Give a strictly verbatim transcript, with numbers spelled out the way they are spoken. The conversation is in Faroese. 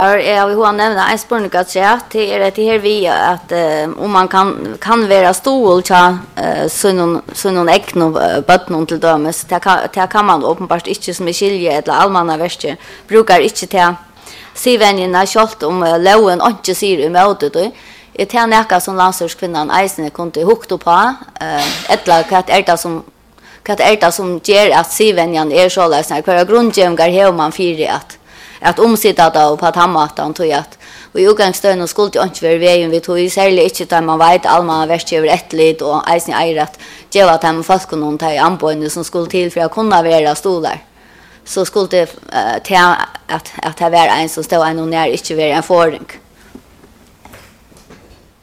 Jag vill ha nämna en spårning att säga till är det här vi att uh, om man kan kan vara stol så uh, så någon så någon äckno uh, bottnon till dömes det kan det kan man uppenbart inte som är skilje eller allmänna värste brukar inte ta se vännerna skalt om uh, loven inte ser emot det är det näka som landsorskvinnan Eisne kunde hukta på uh, eller vad är det som vad är det som ger att se vännerna är så läsna för grundgångar här man fyra att att omsitta det på tammatan tror jag att och i utgångstön och skulle inte vara vägen vi tog i särskilt inte där man vet allmänna värst över ett lit och eisen eirat ge att hem fast någon ta i anbående som skulle till för att kunna vara stolar så skulle det uh, ta att att det var en som stod en och när inte vara en förring.